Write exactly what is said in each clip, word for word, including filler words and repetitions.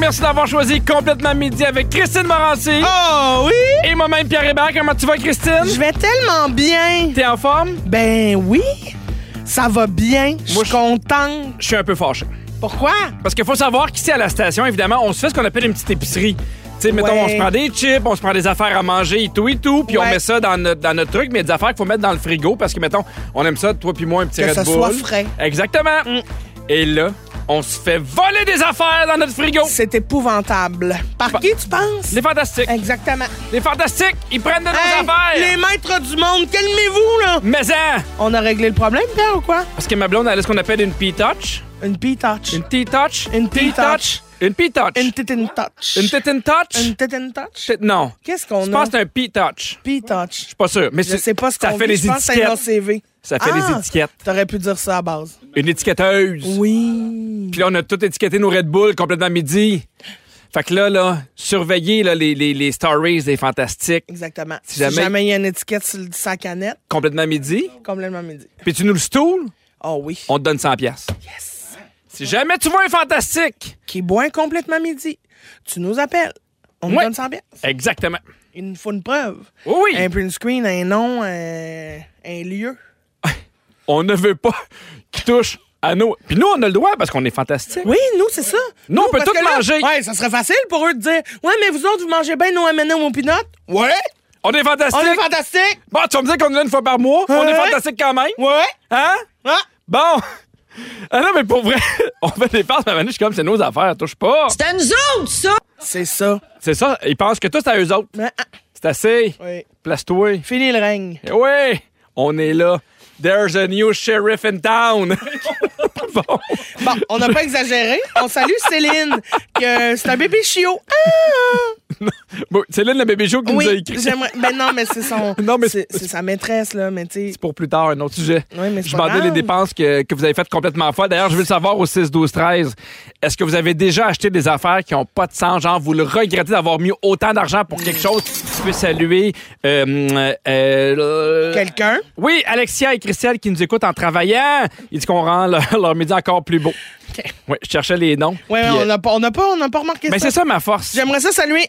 merci d'avoir choisi Complètement Midi avec Christine Morancy. Oh oui! Et moi-même, Pierre Hébert. Comment tu vas, Christine? Je vais tellement bien. T'es en forme? Ben oui, ça va bien. Je suis contente. Je suis un peu fâché. Pourquoi? Parce qu'il faut savoir qu'ici, à la station, évidemment, on se fait ce qu'on appelle une petite épicerie. Tu sais, mettons, Ouais. on se prend des chips, on se prend des affaires à manger et tout et tout, puis Ouais. on met ça dans notre, dans notre truc, mais des affaires qu'il faut mettre dans le frigo parce que, mettons, on aime ça, toi puis moi, un petit Que Red ça Bull. soit frais. Exactement. Mm. Et là, on se fait voler des affaires dans notre frigo. C'est épouvantable. Par Fa- qui tu penses? Les fantastiques. Exactement. Les fantastiques, ils prennent de nos Hey, affaires. les maîtres du monde, calmez-vous, là. Mais hein, On a réglé le problème, Pierre, ou quoi? parce que ma blonde, elle a ce qu'on appelle une P-touch. Une P-touch. Une T-touch. Une P-touch. Une P-touch. Une titine touch. Une T-touch. touch. Une titine touch? T- Non. Qu'est-ce qu'on Je a? pense que c'est un P-touch. P-touch. Je suis pas sûr. Mais Je c'est- sais pas ce ça qu'on fait dit. les Je pense que c'est étiquettes. dans C V. Ça fait Ah! les étiquettes. T'aurais pu dire ça à base. Une étiquetteuse. Oui. Puis là, on a tout étiquetté nos Red Bull complètement midi. Fait que là, là, surveillez là, les, les, les stories des fantastiques. Exactement. Si Si jamais- jamais il y a une étiquette sur le- sa canette, Complètement midi. complètement midi. Puis tu nous le stools, Oh oui. on te donne cent piastres. Yes. Si jamais tu vois un fantastique. Qui boit un complètement midi, tu nous appelles. On nous Ouais. donne cent piastres. Exactement. Il nous faut une preuve. Oui, oui. Un print screen, un nom, un, un lieu. On ne veut pas qu'ils touchent à nous. Puis nous, on a le droit parce qu'on est fantastique. Oui, nous, c'est ça. Nous, on peut parce tout que là, manger. Ouais, ça serait facile pour eux de dire ouais, mais vous autres, vous mangez bien nos M and M au peanut. Ouais. On est fantastique. On est fantastique. Bon, tu vas me dire qu'on est là une fois par mois. On Ouais. est fantastique quand même. Ouais. Hein? Ah. Bon. Ah non, mais pour vrai, on fait des passes, mais maintenant, je suis comme, c'est nos affaires, touche pas. C'est à nous autres, ça! C'est ça. C'est ça, ils pensent que tout, c'est à eux autres. Mais, ah, C'est assez. oui. Place-toi. Fini le règne. Eh oui, on est là. There's a new sheriff in town. Bon. Bon, on n'a pas exagéré. On salue Céline, que c'est un bébé chiot. Ah! Bon, c'est là le bébé chaud qui nous a Oui, écrit. j'aimerais. Ben non, mais c'est son. Non, mais c'est, c'est- c'est sa maîtresse, là, mais tu sais. C'est pour plus tard, un autre sujet. Oui, mais c'est Je pas demandais les grave. dépenses que, que vous avez faites complètement folles. D'ailleurs, je veux le savoir au six douze treize. Est-ce que vous avez déjà acheté des affaires qui n'ont pas de sens? Genre, vous le regrettez d'avoir mis autant d'argent pour quelque chose? Tu peux saluer... Euh, euh, euh, Quelqu'un. Oui, Alexia et Christelle qui nous écoutent en travaillant. Ils disent qu'on rend leur, leur midi encore plus beau. Oui, je cherchais les noms. Oui, Puis, on euh, n'a pas, on n'a pas, on n'a pas remarqué mais ça. c'est ça ma force. J'aimerais ça saluer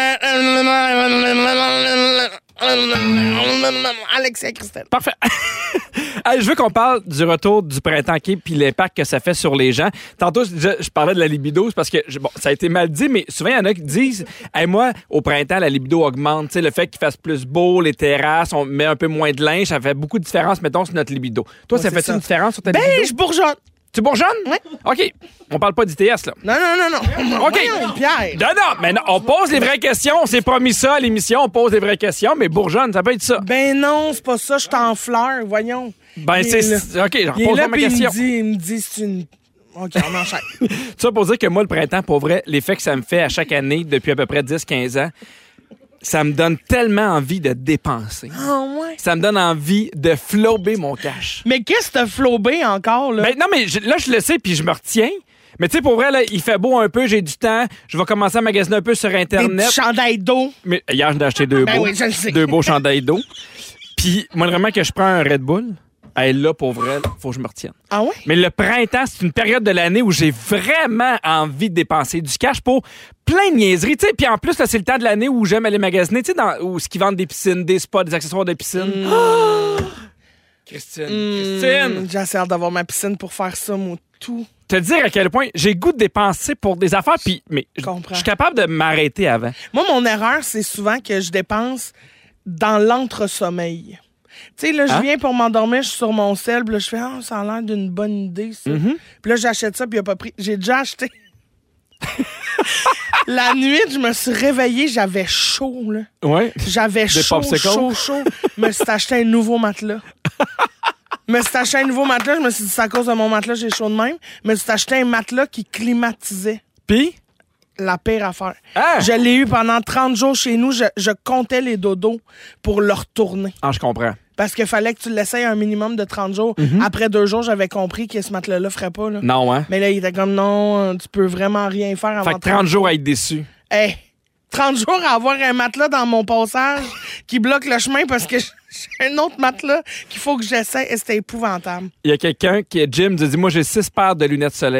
Alexia Christelle. Parfait. Hey, je veux qu'on parle du retour du printemps OK, puis l'impact que ça fait sur les gens. Tantôt, je, je parlais de la libido, c'est parce que je- bon, ça a été mal dit, mais souvent, il y en a qui disent hey, moi, au printemps, la libido augmente. Tu sais, le fait qu'il fasse plus beau, les terrasses, on met un peu moins de linge, ça fait beaucoup de différence, mettons, sur notre libido. Toi, Ouais, ça c'est fait ça. une différence sur ta Ben, libido? je bourgeonne. Tu bourgeonnes? Oui. OK. On parle pas d'I T S, là. Non, non, non, non. OK. Voyons, Pierre. Non, non, mais non, on pose les vraies questions. On s'est promis ça à l'émission, on pose les vraies questions, mais bourgeonne, ça peut être ça. Ben non, c'est pas ça, je t'en fleur, voyons. Ben, Il est c'est... là. c'est- OK, je Il est repose là, pas ma puis il question. me dit, il me dit, c'est une... OK, on enchaîne. Tout ça pour dire que moi, le printemps, pour vrai, l'effet que ça me fait à chaque année depuis à peu près dix quinze ans, ça me donne tellement envie de dépenser. Ah ouais. Ça me donne envie de flober mon cash. Mais qu'est-ce que t'as flobé encore, là? Ben, non, mais je- là, je le sais, puis je me retiens. Mais tu sais, pour vrai, là, il fait beau un peu, j'ai du temps. Je vais commencer à magasiner un peu sur Des Internet. petits chandails d'eau. Mais hier, j'ai acheté deux Ben beaux. oui, je le sais. Deux beaux chandails d'eau. Puis, moi, vraiment, que je prends un Red Bull, hey, là, pour vrai, là, faut que je me retienne. Ah ouais? Mais le printemps, c'est une période de l'année où j'ai vraiment envie de dépenser du cash pour plein de niaiseries. Tu sais, puis en plus, là, c'est le temps de l'année où j'aime aller magasiner, tu sais, dans, où ce qui vendent des piscines, des spas, des accessoires de piscine. Ah! Christine, Christine, Hum, J'ai assez hâte d'avoir ma piscine pour faire ça, moi, tout. te dire à quel point j'ai le goût de dépenser pour des affaires, puis mais je Comprends. je suis capable de m'arrêter avant. Moi, mon erreur, c'est souvent que je dépense dans l'entre-sommeil. Tu sais, là, je Hein? viens pour m'endormir, je suis sur mon sel, puis là, je fais « Ah, ça a l'air d'une bonne idée, ça. Mm-hmm. Puis là, j'achète ça, puis il a pas pris. J'ai déjà acheté. La nuit, je me suis réveillée, j'avais chaud, là. Ouais. J'avais chaud, popsicles? chaud, chaud. Je me suis acheté un nouveau matelas. Je me suis acheté un nouveau matelas. Je me suis dit, c'est à cause de mon matelas, j'ai chaud de même. Je me suis acheté un matelas qui climatisait. Puis, La pire affaire. Ah! Je l'ai eu pendant trente jours chez nous. Je, je comptais les dodos pour le retourner. ah, je comprends. Parce qu'il fallait que tu l'essayes un minimum de trente jours. Après deux jours, j'avais compris que ce matelas-là ferait pas. Là. Mm-hmm. Non, hein? Mais là, il était comme, non, tu peux vraiment rien faire avant Fait que trente jours à être déçu. Hey, trente jours à avoir un matelas dans mon passage qui bloque le chemin parce que j'ai un autre matelas qu'il faut que j'essaie. Et c'était épouvantable. Il y a quelqu'un qui est Jim, qui dit moi j'ai six paires de lunettes soleil.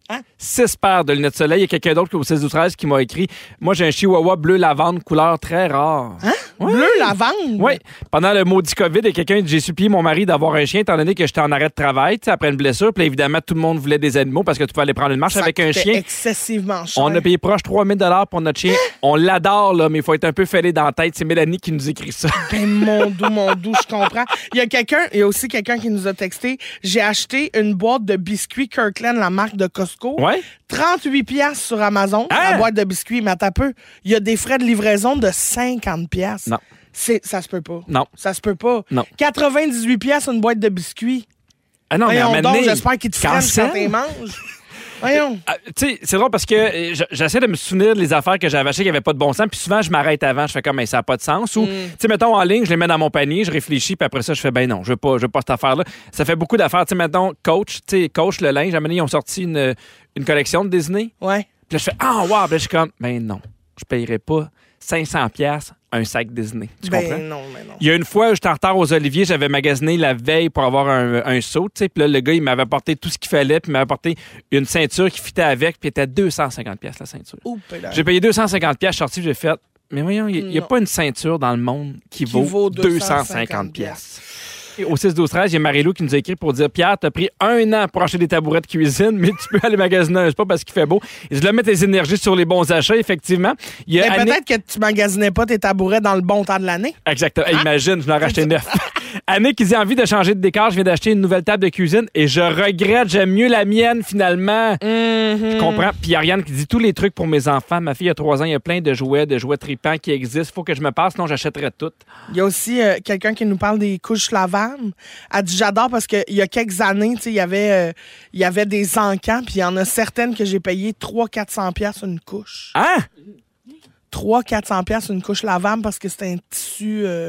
Hein? Six paires de lunettes de soleil. Il y a quelqu'un d'autre au seize douze treize qui m'a écrit « Moi, j'ai un chihuahua bleu lavande, couleur très rare. Hein? » Ouais. Bleu lavande? Oui. Pendant le maudit COVID, il y a quelqu'un, j'ai supplié mon mari d'avoir un chien étant donné que j'étais en arrêt de travail, tu sais, après une blessure. Puis là, évidemment, tout le monde voulait des animaux parce que tu peux aller prendre une marche Ça avec un coûtait chien. excessivement cher. On a payé proche trois mille dollars pour notre chien. On l'adore, là, mais il faut être un peu fêlé dans la tête. C'est Mélanie qui nous écrit ça. Ben, mon doux, mon doux, je comprends. Il y a quelqu'un, il y a aussi quelqu'un qui nous a texté. J'ai acheté une boîte de biscuits Kirkland, la marque de Costco. Ouais? trente-huit piastres sur Amazon, Hein? la boîte de biscuits. Mais attends un peu, il y a des frais de livraison de cinquante piastres. Non. C'est, ça se peut pas. Non. Ça se peut pas. Non. quatre-vingt-dix-huit piastres une boîte de biscuits. Ah non, mais à un Voyons moment donc, donné, j'espère qu'ils te freinent cancel. quand t'es manges. Voyons. Ah, tu sais, c'est drôle parce que euh, je- j'essaie de me souvenir des affaires que j'avais achetées qui n'avaient pas de bon sens. Puis souvent, je m'arrête avant. Je fais comme, mais ça n'a pas de sens. Ou, tu sais, mettons en ligne, je les mets dans mon panier, je réfléchis. Puis après ça, je fais, ben non, je veux pas, je veux pas cette affaire-là. Ça fait beaucoup d'affaires. Tu sais, mettons, Coach, tu sais, Coach le linge. À un moment donné, ils ont sorti une, une collection de Disney. Ouais. Puis là, je fais, ah, wow. Puis là, je suis comme, ben non, je payerais pas cinq cents piastres un sac Disney. Tu Ben comprends? non, mais non. Il y a une fois, j'étais en retard aux Oliviers, j'avais magasiné la veille pour avoir un, un saut, tu sais, puis là, le gars, il m'avait apporté tout ce qu'il fallait, puis il m'avait apporté une ceinture qui fitait avec, puis elle était à deux cent cinquante piastres la ceinture. Ouh, pédale. J'ai payé deux cent cinquante piastres, je suis sorti, j'ai fait, mais voyons, il n'y a Non. pas une ceinture dans le monde qui, Qui vaut, vaut deux cent cinquante piastres. Et au six douze treize, il y a Marie-Lou qui nous a écrit pour dire « Pierre, t'as pris un an pour acheter des tabourets de cuisine, mais tu peux aller magasiner un spa parce qu'il fait beau. » Et je dois mettre tes énergies sur les bons achats, effectivement. Il y a Mais Annick- peut-être que tu magasinais pas tes tabourets dans le bon temps de l'année. Exactement. Hey, imagine, je l'ai racheté neuf. Annick qui dit envie de changer de décor, je viens d'acheter une nouvelle table de cuisine et je regrette, j'aime mieux la mienne finalement. Je comprends. Puis Ariane qui dit tous les trucs pour mes enfants. Ma fille a trois ans, il y a plein de jouets, de jouets tripants qui existent. Faut que je me passe, sinon j'achèterais tout. Il y a aussi euh, quelqu'un qui nous parle des couches lavables. Elle dit j'adore parce qu'il y a quelques années, tu sais, il y avait euh, il y avait des encans, puis il y en a certaines que j'ai payé trois cents à quatre cents piastres une couche. Hein? trois cents à quatre cents piastres une couche lavable parce que c'est un tissu euh,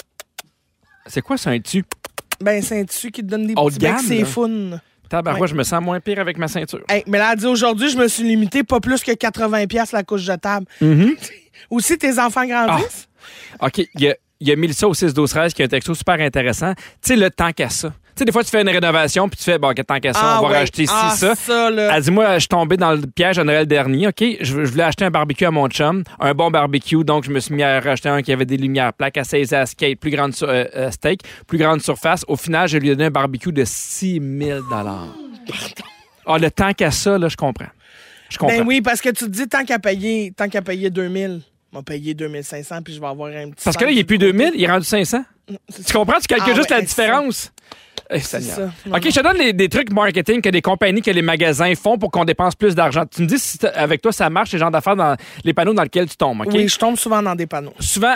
C'est quoi ça, un tu? ben c'est un tissu qui te donne des Haut petits de becs, gamme, c'est là. fun. Tabarouette, Ouais. je me sens moins pire avec ma ceinture. Hey, mais là, elle dit aujourd'hui, je me suis limité pas plus que quatre-vingts piastres la couche jetable. Mm-hmm. Aussi, tes enfants grandissent? OK, il y a, il y a Mélissa au six douze treize qui a un texto super intéressant. Tu sais, le tant qu'à ça. Tu sais, des fois, tu fais une rénovation puis tu fais, bon, tant qu'à ça, Ah on va ouais. racheter ci, Ah, ça. ça, là. Elle dit, moi, je suis tombé dans le piège à Noël dernier. OK, je, je voulais acheter un barbecue à mon chum, un bon barbecue, donc je me suis mis à racheter un qui avait des lumières plaques, à seize à skate, plus grande sur- euh, euh, steak, plus grande surface. Au final, je lui ai donné un barbecue de six mille dollars. Ah, le temps qu'à ça, là, je comprends. Je comprends. Ben oui, parce que tu te dis, tant qu'à payer, tant qu'à payer deux mille, on va payer deux mille cinq cents puis je vais avoir un petit... Parce que là, il n'est plus deux mille, il est rendu cinq cents. C'est Tu comprends? Tu calcules Ah juste ouais, la hey, différence. Eh, C'est Seigneur. ça. Non, OK, non. je te donne les- des trucs marketing que les compagnies, que les magasins font pour qu'on dépense plus d'argent. Tu me dis si t'as- avec toi, ça marche, les genres d'affaires dans les panneaux dans lesquels tu tombes. OK? Oui, je tombe souvent dans des panneaux. Souvent,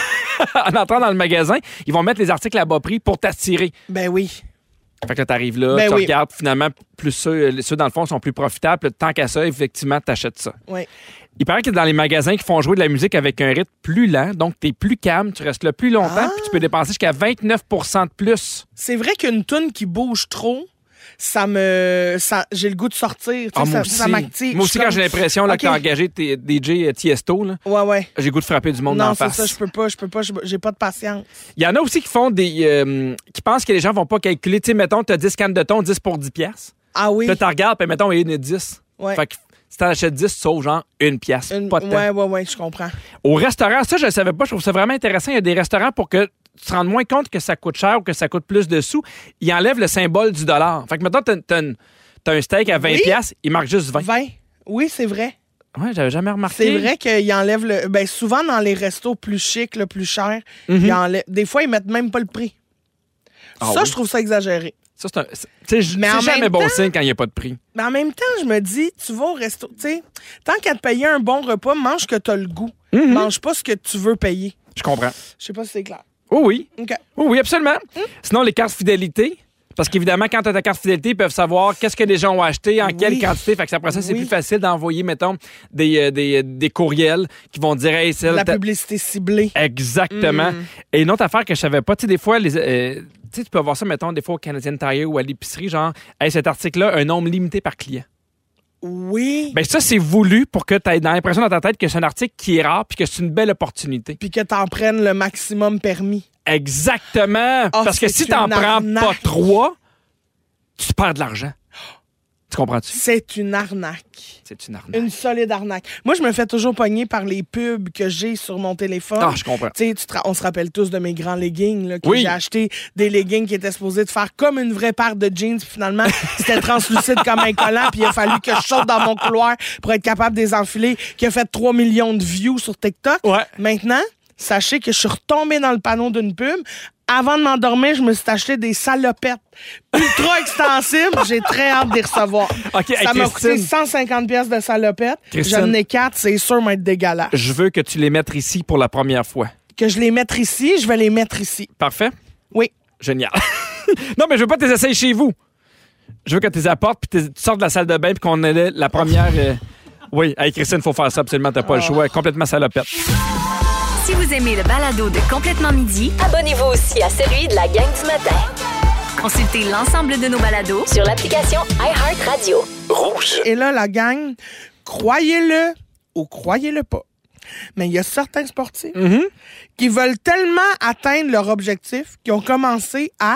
en entrant dans le magasin, ils vont mettre les articles à bas prix pour t'attirer. Ben oui. Fait que là, t'arrives là, Ben tu oui. regardes, finalement, plus ceux, ceux dans le fond sont plus profitables. Puis tant qu'à ça, effectivement, t'achètes ça. Oui. Il paraît que dans les magasins qui font jouer de la musique avec un rythme plus lent, donc t'es plus calme, tu restes là plus longtemps, Ah. puis tu peux dépenser jusqu'à vingt-neuf pour cent de plus. C'est vrai qu'une toune qui bouge trop, ça me... ça j'ai le goût de sortir. Tu sais, Ah, moi ça, aussi. ça m'active. Moi Je aussi, suis quand comme- j'ai l'impression là, OK. que t'as engagé tes D J Tiesto, là, Ouais, ouais. j'ai le goût de frapper du monde Non, d'en c'est face. ça, je peux pas, je peux pas, je- j'ai pas de patience. Il y en a aussi qui font des... euh, qui pensent que les gens vont pas calculer. Tu sais, mettons, t'as dix cannes de thon, dix pour dix piastres. Ah oui. Puis là, tu regardes, puis mettons, il y en a dix. Ouais. Fait que si t'en achètes dix, tu sauves genre une pièce. Une- Pas de temps. ouais, ouais, ouais, je comprends. Au restaurant, ça, je le savais pas. Je trouve ça vraiment intéressant. Il y a des restaurants pour que tu te rendes moins compte que ça coûte cher ou que ça coûte plus de sous. Ils enlèvent le symbole du dollar. Fait que mettons, t'as, t'as une- t'as un steak à vingt Oui. piastres, il marque juste vingt. vingt. Oui, c'est vrai. Ouais, j'avais jamais remarqué. C'est vrai qu'ils enlèvent le. Ben, souvent, dans les restos plus chics, le plus chers, Mhm. ils enlèvent. Des fois, ils mettent même pas le prix. Ah ça, oui? je trouve ça exagéré. Ça, c'est un. c'est- Tu sais, Mais c'est en jamais même bon temps- signe quand il n'y a pas de prix. Mais en même temps, je me dis, tu vas au resto, tu sais, tant qu'à te payer un bon repas, mange que tu as le goût. Mhm. Mange pas ce que tu veux payer. Je comprends. Je sais pas si c'est clair. Oh oui. OK. Oh oui, absolument. Sinon, les cartes fidélité. Parce qu'évidemment, quand tu as ta carte fidélité, ils peuvent savoir qu'est-ce que les gens ont acheté, en Oui. quelle quantité. Fait que après ça, c'est Oui. plus facile d'envoyer, mettons, des, euh, des, des courriels qui vont dire hey, c'est La publicité ciblée. Exactement. Mm. Et une autre affaire que je savais pas, tu sais, des fois, les, euh, tu sais, tu peux voir ça, mettons, des fois au Canadian Tire ou à l'épicerie, genre, hey, cet article-là, un nombre limité par client. Oui. Ben ça, c'est voulu pour que tu aies l'impression dans ta tête que c'est un article qui est rare puis que c'est une belle opportunité. Puis que t'en prennes le maximum permis. Exactement. Ah, Parce que c'est si t'en une prends arnaque. pas trois, tu perds de l'argent. Tu comprends-tu? C'est une arnaque. C'est une arnaque. Une solide arnaque. Moi, je me fais toujours pogner par les pubs que j'ai sur mon téléphone. Ah, je comprends. Tu sais, tu te ra- on se rappelle tous de mes grands leggings, là, que Oui. j'ai acheté des leggings qui étaient supposés de faire comme une vraie paire de jeans. Puis finalement, c'était translucide comme un collant. Puis il a fallu que je saute dans mon couloir pour être capable de les enfiler, qui a fait trois millions de views sur TikTok. Ouais. Maintenant, sachez que je suis retombée dans le panneau d'une pub. Avant de m'endormir, je me suis acheté des salopettes ultra extensibles. J'ai très hâte d'y recevoir. OK, hey, Ça m'a coûté Christine. cent cinquante pièces de salopettes. Christine. J'en ai quatre, c'est sûr m'être dégueulasse. Je veux que tu les mettes ici pour la première fois. Que je les mette ici, je vais les mettre ici. Parfait? Oui. Génial. Non, mais je veux pas que tu les essayes chez vous. Je veux que tu les apportes puis tu sortes de la salle de bain puis qu'on ait la première... euh, Oui, hey, Christine, il faut faire ça absolument. T'as pas le choix. Complètement salopette. Si vous aimez le balado de Complètement Midi, Abonnez-vous aussi à celui de la gang du matin. consultez l'ensemble de nos balados Sur l'application iHeartRadio. Et là, la gang, croyez-le ou croyez-le pas, mais il y a certains sportifs Mm-hmm. qui veulent tellement atteindre leur objectif qu'ils ont commencé à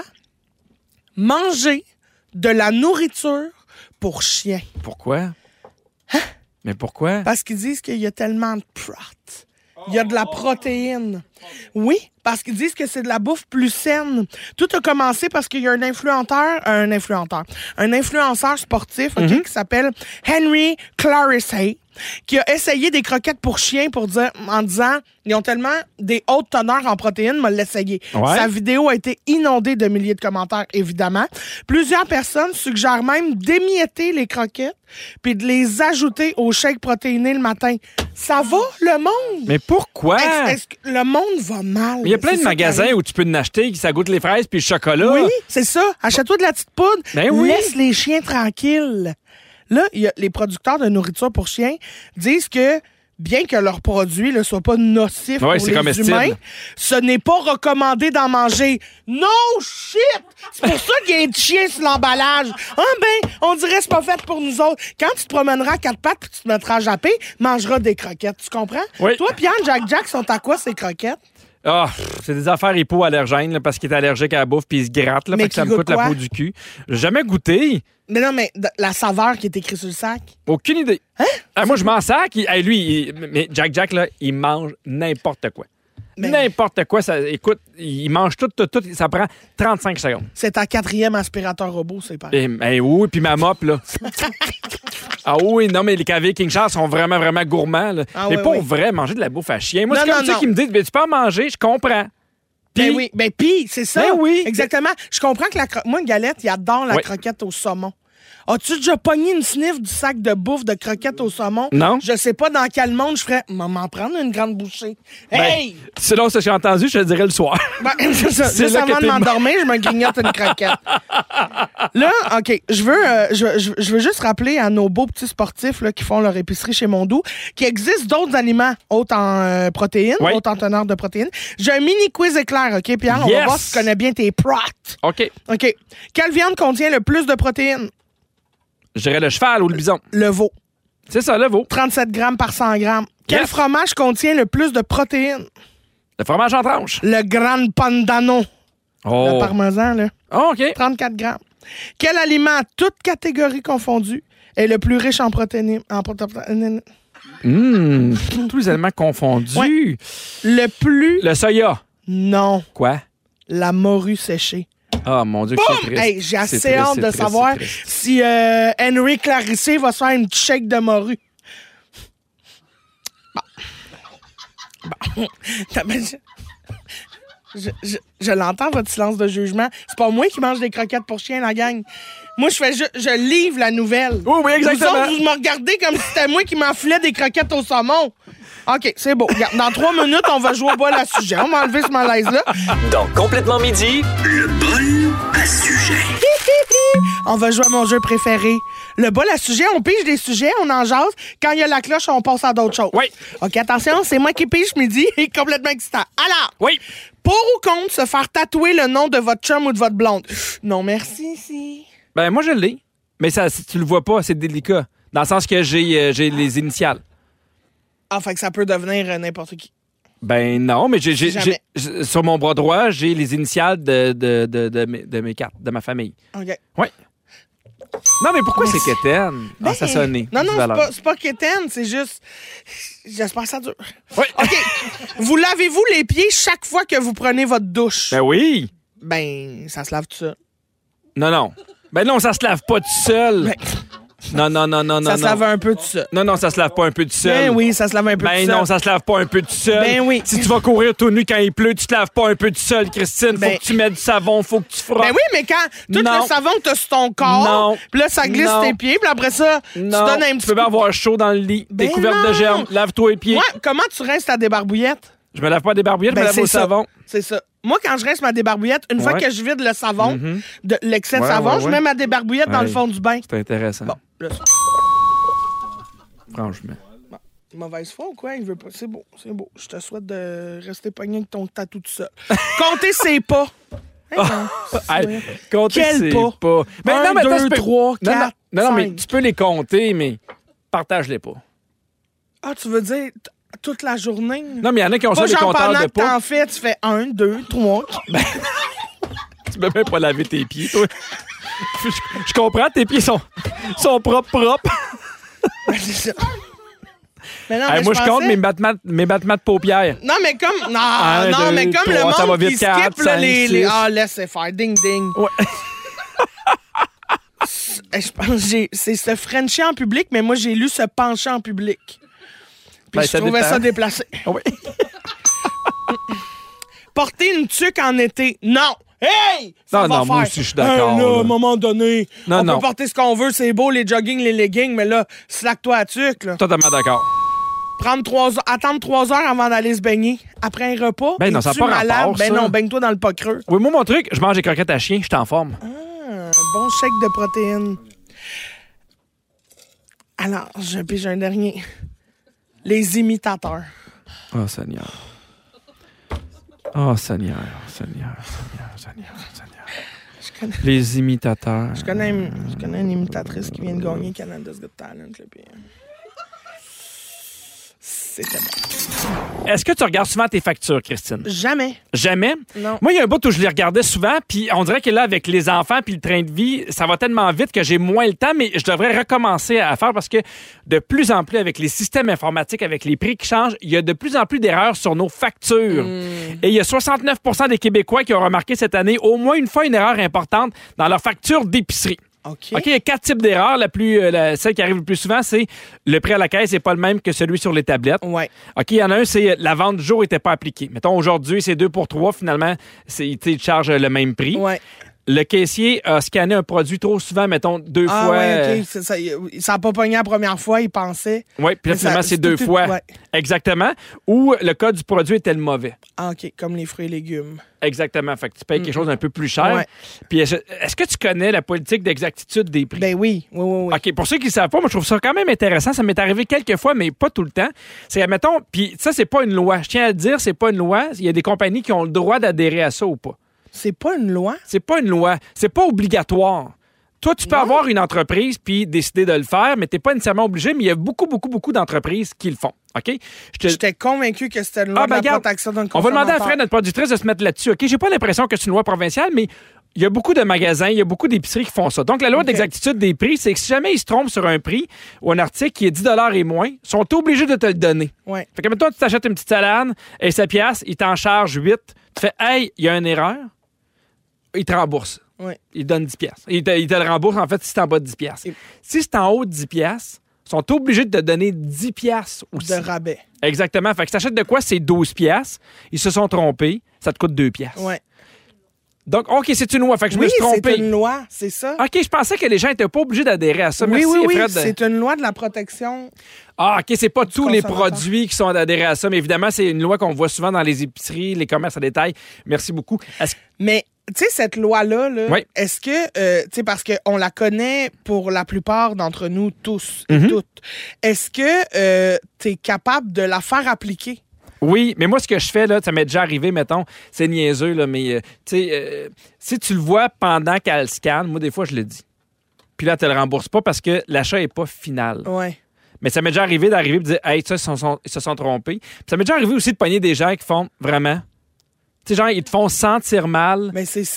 manger de la nourriture pour chiens. Pourquoi? Mais pourquoi? Parce qu'ils disent qu'il y a tellement de prot. Il y a de la protéine. Oui, parce qu'ils disent que c'est de la bouffe plus saine. Tout a commencé parce qu'il y a un influenceur, un influenceur, un influenceur sportif, OK, Mm-hmm. qui s'appelle Henry Clarissey, qui a essayé des croquettes pour chiens pour dire, en disant, ils ont tellement des hautes teneurs en protéines, m'a l'essayer. Ouais. Sa vidéo a été inondée de milliers de commentaires, évidemment. Plusieurs personnes suggèrent même d'émietter les croquettes puis de les ajouter au shake protéiné le matin. Ça va, le monde? Mais pourquoi? Est-ce, est-ce que le monde va mal? Il y a plein C'est de ça qui magasins arrive. où tu peux en acheter, qui ça goûte les fraises puis le chocolat. Oui, c'est ça. Achète-toi de la petite poudre. Ben oui. Laisse les chiens tranquilles. Là, il y a les producteurs de nourriture pour chiens disent que bien que leurs produits ne soient pas nocifs Ouais, pour c'est les comestible. humains, ce n'est pas recommandé d'en manger. No shit! C'est pour ça qu'il y a un chien sur l'emballage. Ah ben, on dirait que c'est pas fait pour nous autres. Quand tu te promèneras à quatre pattes puis tu te mettras à japper, mangeras des croquettes. Tu comprends? Oui. Toi, Pierre, Jack Jack sont à quoi ces croquettes? Ah, pff, c'est des affaires hypoallergènes là, parce qu'il est allergique à la bouffe puis il se gratte. Là, Mais fait que ça qui me goûte coûte la quoi? peau du cul. J'ai jamais goûté. Mais non, mais de- la saveur qui est écrite sur le sac. Aucune idée. Hein? Ah, moi, je m'en sac. Il- hey, lui, il- mais Jack Jack, là, il mange n'importe quoi. Mais- N'importe quoi. Ça, écoute, il mange tout, tout, tout. Ça prend trente-cinq secondes. C'est ta quatrième aspirateur robot, c'est pareil. Et, et oui, puis ma mop, là. Ah oui, non, mais les cavaliers King Charles sont vraiment, vraiment gourmands. Là. Ah mais oui, pour oui. vrai, manger de la bouffe à chien. Moi, Non, c'est comme non, ça non. qu'ils me disent, mais tu peux en manger, je comprends. Puis- Ben oui, ben pis, c'est ça. Ben oui. Exactement. Je comprends que la cro- moi, Galette, il adore la Oui. croquette au saumon. As-tu déjà pogné une sniff du sac de bouffe de croquettes au saumon? Non. Je sais pas dans quel monde je ferais. M'en prendre une grande bouchée. Hey! Ben, selon ce que j'ai entendu, je te dirais le soir. Ben, c'est ça. c'est Juste là que avant de t'es m'endormir, je me grignote une croquette. Là, OK, je veux, euh, je, je- je veux juste rappeler à nos beaux petits sportifs là, qui font leur épicerie chez Mondou qu'il existe d'autres aliments hauts en euh, protéines, Oui. hauts en teneur de protéines. J'ai un mini quiz éclair, OK, Pierre? On Yes. va voir si tu connais bien tes prots. OK. OK. Quelle viande contient le plus de protéines? Je dirais le cheval ou le bison. Le veau. C'est ça, le veau. trente-sept grammes par cent grammes. Quel Yes. fromage contient le plus de protéines? Le fromage en tranche. Le Gran Pandano. Oh. Le parmesan, là. Oh, OK. trente-quatre grammes. Quel aliment, toutes catégories confondues, est le plus riche en protéines? En protéines? Hum, tous les éléments confondus. Ouais. Le plus... Le soya. Non. Quoi? La morue séchée. Ah, mon Dieu, que c'est Boum! triste. Hey, j'ai C'est assez triste, hâte c'est de triste, savoir c'est triste. si euh, Henry Clarissé va se faire une petite shake de morue. Bon. Bon. T'as- ben, je je, je- je l'entends, votre silence de jugement. C'est pas moi qui mange des croquettes pour chien, la gang. Moi, je fais ju- je livre la nouvelle. Oui, oui, exactement. Vous autres, vous me regardez comme si c'était moi qui m'enfilais des croquettes au saumon. OK, c'est beau. Regarde, dans trois minutes, on va jouer au bol à sujet. On va enlever ce malaise-là. Dans Complètement Midi, le bol à sujet. On va jouer à mon jeu préféré. Le bol à sujet, on pige des sujets, on en jase. Quand il y a la cloche, on passe à d'autres choses. Oui. OK, attention, c'est moi qui pige midi et complètement excitant. Alors, Oui. pour ou contre se faire tatouer le nom de votre chum ou de votre blonde? Non, merci, si. Ben, moi, je l'ai. Mais ça, si tu le vois pas, c'est délicat. Dans le sens que j'ai euh, j'ai les initiales. Ah, fait que ça peut devenir euh, n'importe qui. Ben non, mais j'ai, j'ai, Jamais. j'ai- sur mon bras droit, j'ai les initiales de, de, de, de, mes, de mes quatre, de ma famille. OK. Oui. Non, mais pourquoi Mais c'est c'est- quétaine? Ben, Ah, ça sonnait. Non, non, Du c'est valeur. pas, c'est pas quétaine, c'est juste... J'espère que ça dure. Oui. OK. Vous lavez-vous les pieds chaque fois que vous prenez votre douche? Ben oui. Ben, ça se lave tout ça. Non, non. Ben non, ça se lave pas tout seul. Ben, Non, non, non, non, non. ça se non. lave un peu tout ça. Non, non, ça se lave pas un peu tout seul. Ben oui, ça se lave un peu Ben tout seul. non, ça se lave pas un peu tout seul. Ben oui. Si tu vas courir tout nu quand il pleut, tu te laves pas un peu tout seul, Christine. Faut Ben- que tu mettes du savon, faut que tu frottes. Ben oui, mais quand tout Non. le savon que t'as sur ton corps, Non. puis là, ça glisse Non. tes pieds, puis après ça, Non, tu donnes un tu petit peux coup. pas avoir chaud dans le lit. Ben T'es couverte non. de germes. Lave-toi les pieds. Moi, comment tu rinces ta débarbouillette? Je me lave pas des barbouillettes, Ben, je me lave c'est au ça. savon. C'est ça. Moi, quand je rince ma débarbouillette, une fois Ouais. que je vide le savon, Mhm. de l'excès de Ouais, savon, ouais, je ouais. mets ma débarbouillette dans Ouais. le fond du bain. C'est intéressant. Bon, là, Franchement. mauvaise foi ou quoi? Il veut pas. C'est beau, c'est beau. Je te souhaite de rester pogné avec ton tatou tout seul. Comptez ses pas. Hey, non, c'est Hey, vrai. compter Quel ses pas? pas. Ben, Un, non, mais attends, deux, tu peux- trois, non, non, quatre, non, non, mais cinq. tu peux les compter, mais partage-les pas. Ah, tu veux dire t- toute la journée? Non, mais il y en a qui ont Pas ça des genre compteurs pendant de que pas. t'en fais, tu fais un, deux, trois. Tu peux même pas laver tes pieds, toi. je, je comprends, tes pieds sont, sont propres, propres. Ben, c'est ça. Mais non, Hey, mais moi, je pensais- compte mes battements, mes battements de paupières. Non, mais comme. Non, Un, non, deux, mais comme le trois, ça monde va qui vite, skip quatre, là, cinq, les, les. six. Ah, laissez faire. Ding, ding. Ouais. Eh, Je pense que j'ai- c'est se frencher en public, mais moi, j'ai lu se pencher en public. Puis Ben, je ça trouvais dépend. ça déplacé. Oui. Porter une tuque en été. Non! Hey! Ça Non, va non, moi faire. aussi, je suis d'accord, Hey, là, là. à un moment donné, Non, on non. peut porter ce qu'on veut, c'est beau, les jogging, les leggings, mais là, slack-toi à tuque, là. Totalement d'accord. Prendre trois heures, attendre trois heures avant d'aller se baigner. Après un repas. Ben non, ça a es-tu pas malade? rapport, Ben ça. non, baigne-toi dans le pas creux. Oui, moi, mon truc, je mange des croquettes à chien, je suis en forme. Un bon chèque de protéines. Alors, je puis j'ai un dernier. Les imitateurs. Oh, Seigneur. Oh, Seigneur, Seigneur, Seigneur, Seigneur, Seigneur. Je connais, Les imitateurs. je connais, une- je connais une imitatrice qui vient de gagner Canada's Got Talent. Là, puis, euh, C'était bon. Est-ce que tu regardes souvent tes factures, Christine? Jamais. Jamais. Non. Moi, il y a un bout où je les regardais souvent, puis on dirait que là, avec les enfants puis le train de vie, ça va tellement vite que j'ai moins le temps, mais je devrais recommencer à faire parce que de plus en plus, avec les systèmes informatiques, avec les prix qui changent, il y a de plus en plus d'erreurs sur nos factures. Et il y a soixante-neuf pour cent des Québécois qui ont remarqué cette année au moins une fois une erreur importante dans leur facture d'épicerie. OK. OK, il y a quatre types d'erreurs. La plus, euh, la- celle qui arrive le plus souvent, c'est le prix à la caisse n'est pas le même que celui sur les tablettes. Ouais. OK, il y en a un, c'est euh, la vente du jour n'était pas appliquée. Mettons, aujourd'hui, c'est deux pour trois. Finalement, c'est, tu sais, il te charge le même prix. Ouais. Le caissier a scanné un produit trop souvent, mettons, deux Ah, fois. ouais, OK. C'est Ça ça n'a pas pogné la première fois, il pensait. Oui, puis là, Mais finalement, ça- c'est deux tout- fois. ouais. Exactement. Ou le code du produit était le mauvais. Ah, OK. Comme les fruits et légumes. Exactement. Fait que tu payes quelque chose d'un peu plus cher. Ouais. Puis est-ce est-ce que tu connais la politique d'exactitude des prix? Ben oui. Oui, oui, oui. OK, pour ceux qui ne savent pas, moi, je trouve ça quand même intéressant. Ça m'est arrivé quelques fois, mais pas tout le temps. C'est, admettons, puis ça, c'est pas une loi. Je tiens à le dire, c'est pas une loi. Il y a des compagnies qui ont le droit d'adhérer à ça ou pas. C'est pas une loi. C'est pas une loi. C'est pas obligatoire. Toi, tu peux Non. avoir une entreprise puis décider de le faire, mais tu n'es pas nécessairement obligé, mais il y a beaucoup, beaucoup, beaucoup d'entreprises qui le font. OK? Je te- J'étais convaincu que c'était une loi Ah, ben, de la regarde, protection d'un On va consommateur. demander à Fred, notre productrice, de se mettre là-dessus. OK? J'ai pas l'impression que c'est une loi provinciale, mais il y a beaucoup de magasins, il y a beaucoup d'épiceries qui font ça. Donc, la loi OK. d'exactitude des prix, c'est que si jamais ils se trompent sur un prix ou un article qui est dix et moins, ils sont obligés de te le donner. Ouais. Fait que, mettons, tu t'achètes une petite salade et sept piastres, ils t'en chargent huit. Tu fais, hey, il y a une erreur. Ils te remboursent. Ouais. Ils te donnent dix piastres. Ils te, ils te le remboursent, en fait, si c'est en bas de dix piastres. Et- Si c'est en haut de dix piastres, ils sont obligés de te donner dix piastres aussi. De rabais. Exactement. Fait que si t'achètes de quoi, c'est douze piastres. Ils se sont trompés. Ça te coûte deux piastres. Ouais. Donc, OK, c'est une loi. Fait que je Oui, me suis c'est trompé. une loi, c'est ça. OK, je pensais que les gens étaient pas obligés d'adhérer à ça. oui, Merci, oui, oui, Fred. c'est une loi de la protection. Ah, OK, c'est pas tous les consommateur. produits qui sont adhérés à ça, mais évidemment, c'est une loi qu'on voit souvent dans les épiceries, les commerces à détail. Merci beaucoup. Est-ce- Mais, tu sais, cette loi-là, là, Oui. est-ce que, euh, tu sais, parce qu'on la connaît pour la plupart d'entre nous tous et Mhm. toutes, est-ce que tu es capable de la faire appliquer? Oui, mais moi, ce que je fais, là, ça m'est déjà arrivé, mettons, c'est niaiseux, là, mais, euh, tu sais, euh, si tu le vois pendant qu'elle scanne, moi, des fois, je le dis. Puis là, tu le rembourses pas parce que l'achat est pas final. Ouais. Mais ça m'est déjà arrivé d'arriver et de dire, hey, ça, ils se sont, ils se sont trompés. Puis ça m'est déjà arrivé aussi de pogner des gens qui font vraiment. Tu sais, genre, ils te font sentir mal. Mais c'est ça.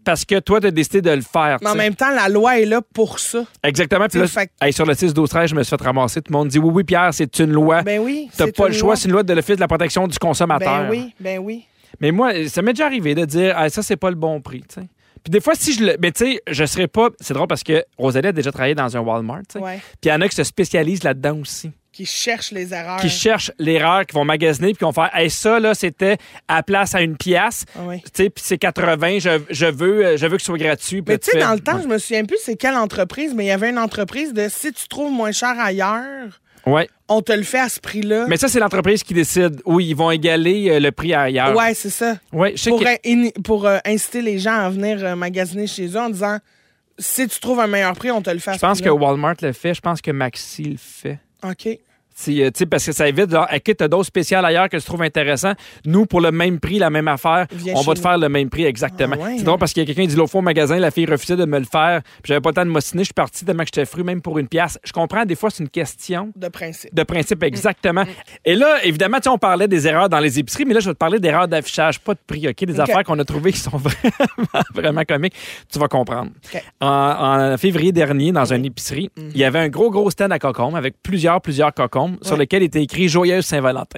parce que toi, tu as décidé de le faire. Mais en t'sais. même temps, la loi est là pour ça. Exactement. Puis là, Fait que- hey, sur le six douze treize, je me suis fait ramasser. Tout le monde dit oui, oui, Pierre, c'est une loi. Ben oui. T'as c'est pas une le choix, loi. c'est une loi de l'Office de la protection du consommateur. Ben oui, ben oui. Mais moi, ça m'est déjà arrivé de dire ah, ça, c'est pas le bon prix. T'sais. Puis des fois, si je le. Mais tu sais, je serais pas. C'est drôle parce que Rosalie a déjà travaillé dans un Walmart. t'sais. Ouais. Puis il y en a qui se spécialisent là-dedans aussi. Qui cherchent les erreurs. Qui cherchent l'erreur, qui vont magasiner, puis qui vont faire hey, ça, là, c'était à place à une pièce. Ah oui. Tu sais, puis c'est quatre-vingts, je, je, veux, je veux que ce soit gratuit. Puis Mais là, tu sais, fais- dans le temps, Ouais. je me souviens plus c'est quelle entreprise, mais il y avait une entreprise de si tu trouves moins cher ailleurs, Ouais. on te le fait à ce prix-là. Mais ça, c'est l'entreprise qui décide. Oui, ils vont égaler euh, le prix ailleurs. Ouais, c'est ça. Ouais, je sais Pour, que- in- in- pour euh, inciter les gens à venir euh, magasiner chez eux en disant si tu trouves un meilleur prix, on te le fait à Je ce pense que prix-là. Walmart le fait. Je pense que Maxi le fait. OK. Si, euh, tu sais, parce que ça évite, genre, OK, t'as d'autres spéciales ailleurs que tu trouves intéressant. Nous, pour le même prix, la même affaire, Viens on chez va te nous. faire le même prix exactement. Ah ouais, c'est drôle hein? parce qu'il y a quelqu'un qui dit l'autre fois au magasin, la fille refusait de me le faire. Puis j'avais pas le temps de m'ostiner. Je suis parti tellement que j'étais fru, même pour une pièce. Je comprends, des fois, c'est une question De principe. de principe, exactement. Et là, évidemment, tu sais, on parlait des erreurs dans les épiceries, mais là, je vais te parler d'erreurs d'affichage, pas de prix, OK? Des OK. affaires qu'on a trouvées qui sont vraiment, vraiment comiques. Tu vas comprendre. OK. En, en février dernier, dans une épicerie, il y avait un gros, gros stand à cocombes avec plusieurs, plusieurs cocombes sur Ouais. lesquels était écrit « Joyeuse Saint-Valentin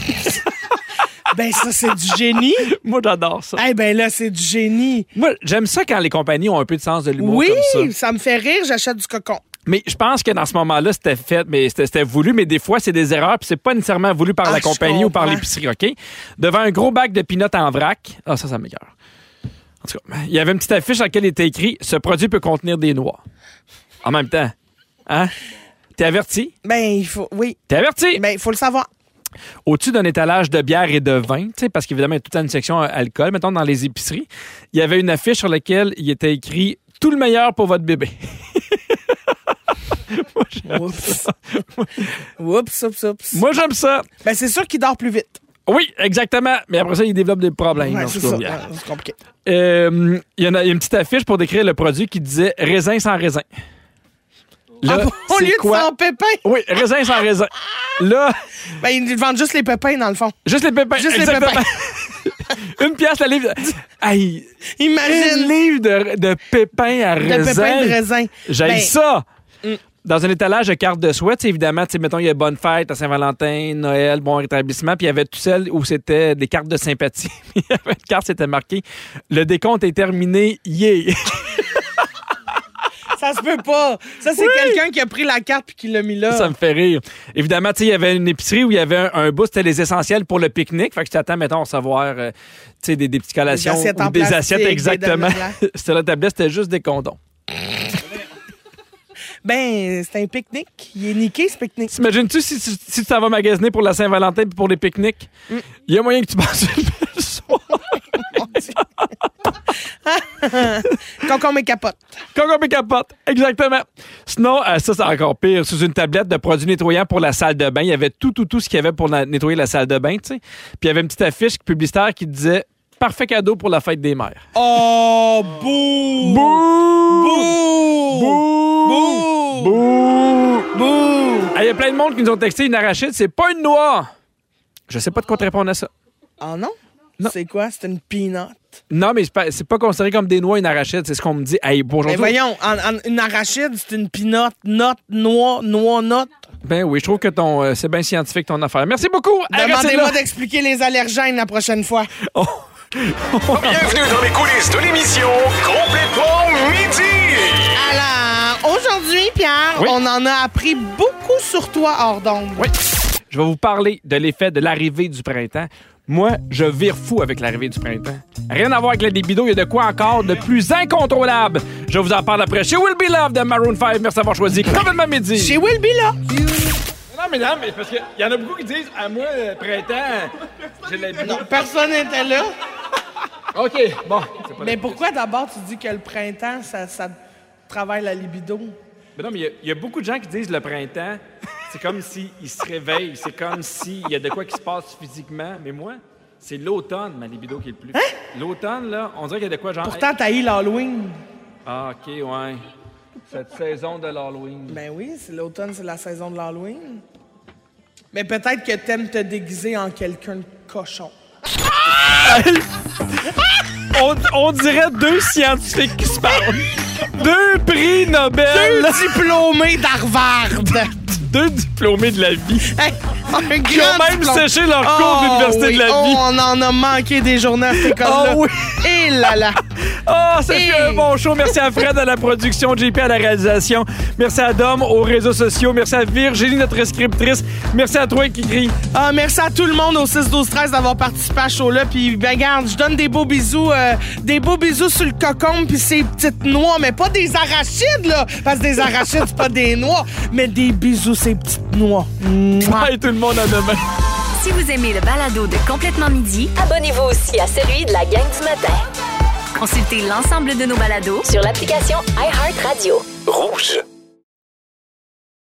Ben ça, c'est du génie. ». Moi, j'adore ça. Eh ben là, c'est du génie. Moi, j'aime ça quand les compagnies ont un peu de sens de l'humour Oui, comme ça. ça me fait rire, j'achète du cocon. Mais je pense que dans ce moment-là, c'était fait, mais c'était, c'était voulu, mais des fois, c'est des erreurs, puis c'est pas nécessairement voulu par Ah, la je compagnie ou par comprends. l'épicerie, OK? Devant un gros bac de peanuts en vrac, ah, ça, ça m'écoeure. En tout cas, il y avait une petite affiche sur laquelle il était écrit « Ce produit peut contenir des noix ». En même temps, hein? T'es averti? Ben, il faut. Oui. T'es averti! Ben, il faut le savoir. Au-dessus d'un étalage de bière et de vin, tu sais, parce qu'évidemment, il y a toute une section euh, alcool, mettons, dans les épiceries, il y avait une affiche sur laquelle il était écrit « Tout le meilleur pour votre bébé ». Moi, j'aime Oups. ça. Oups, oups, oups. Moi, j'aime ça. Ben, c'est sûr qu'il dort plus vite. Oui, exactement. Mais après ça, il développe des problèmes. Ouais, dans c'est ce ça. cas. Ouais, c'est compliqué. Euh, Il y en a il y a une petite affiche pour décrire le produit qui disait « Raisin sans raisin ». Là, Ah, bon, au c'est lieu quoi? de sans pépins, Oui, raisin sans raisin. Là, ben, ils vendent juste les pépins, dans le fond. juste les pépins. Juste les exactement. Une pièce, la livre. Hey, une Imagine livre de, de pépins à de raisin. pépins de raisin. J'aime Ben, ça. Mm. Dans un étalage de cartes de souhait, tu sais, évidemment, tu sais, mettons, il y a Bonne Fête à Saint-Valentin, Noël, Bon Rétablissement, puis il y avait tout celles où c'était des cartes de sympathie. Il y avait une carte, c'était marqué « Le décompte est terminé, yeah! Ça se peut pas. Ça, c'est quelqu'un qui a pris la carte puis qui l'a mis » là. Ça me fait rire. Évidemment, tu sais, il y avait une épicerie où il y avait un, un bout, c'était les essentiels pour le pique-nique. Fait que tu t'attends, mettons, à recevoir, euh, tu sais, des, des petites collations Des assiettes ou en des plastique, assiettes, des exactement. blablabla. C'était la tablette, c'était juste des condoms. Ben, c'est un pique-nique. Il est niqué, ce pique-nique. T'imagines-tu si, si, si tu t'en vas magasiner pour la Saint-Valentin et pour les pique-niques? Il y a moyen que tu passes une belle soirée. Concombre et capote. Concombre et capote, exactement. Sinon, euh, ça, c'est encore pire. Sous une tablette de produits nettoyants pour la salle de bain, il y avait tout, tout, tout ce qu'il y avait pour la- nettoyer la salle de bain, tu sais. Puis il y avait une petite affiche publicitaire qui disait « Parfait cadeau pour la fête des mères Oh, bouh! ». Bouh! Bouh! Bouh! Bouh! Bouh! Bouh! Il y a plein de monde qui nous ont texté une arachide, c'est pas une noix. Je sais pas de quoi te répondre à ça. Ah non? Non. C'est quoi? C'est une peanut. Non, mais c'est pas, c'est pas considéré comme des noix une arachide, c'est ce qu'on me dit. Hey, bonjour. Mais voyons, en- en- une arachide, c'est une peanut, note, noix, noix, note. Ben oui, je trouve que ton, euh, c'est bien scientifique ton affaire. Merci beaucoup. Arrêtez Demandez-moi là. d'expliquer les allergènes la prochaine fois. Oh. Bienvenue dans les coulisses de l'émission Complètement Midi. Alors, aujourd'hui, Pierre, Oui. on en a appris beaucoup sur toi hors d'onde. Oui. Je vais vous parler de l'effet de l'arrivée du printemps. Moi, je vire fou avec l'arrivée du printemps. Rien à voir avec la libido, il y a de quoi encore de plus incontrôlable. Je vous en parle après chez Will Be Love de Maroon five. Merci d'avoir choisi Complètement Midi. Chez Will Be là. Non, mais non, mais parce qu'il y en a beaucoup qui disent « À moi, le printemps, j'ai la libido. Non, personne n'était là. » OK, bon. C'est pas Mais pourquoi d'abord tu dis que le printemps, ça, ça travaille la libido? Mais non, mais il y a- il y, a beaucoup de gens qui disent le printemps, c'est comme s'ils se réveillent, c'est comme s'il y a de quoi qui se passe physiquement. Mais moi, c'est l'automne, ma libido, qui est le plus. L'automne, là, on dirait qu'il y a de quoi genre. Pourtant, t'as eu l'Halloween. Ah, OK, ouais. Cette saison de l'Halloween. Ben oui, c'est l'automne, c'est la saison de l'Halloween. Mais peut-être que t'aimes te déguiser en quelqu'un de cochon. on, on dirait deux scientifiques qui se parlent. Deux prix Nobel. Deux diplômés d'Harvard. Deux diplômés de la vie. Hey, un Qui ont grand même diplôme. séché leur cours Oh, d'université oui. de la Oh, vie. on en a manqué des journées à cette école-là. Oh oui. Et là là. Oh, ça fait Hey. un bon show. Merci à Fred à la production, J P à la réalisation. Merci à Dom aux réseaux sociaux. Merci à Virginie, notre scriptrice. Merci à toi qui crie. Ah, merci à tout le monde au six douze treize d'avoir participé à ce show-là. Puis, ben, regarde, je donne des beaux bisous, euh, des beaux bisous sur le cocon puis ces petites noix. Mais pas des arachides, là. Parce que des arachides, c'est pas des noix. Mais des bisous, ces petites noix. Mouah. Bye tout le monde, à demain. Si vous aimez le balado de Complètement Midi, Abonnez-vous aussi à celui de la gang du matin. consultez l'ensemble de nos balados Sur l'application iHeartRadio. Rouge.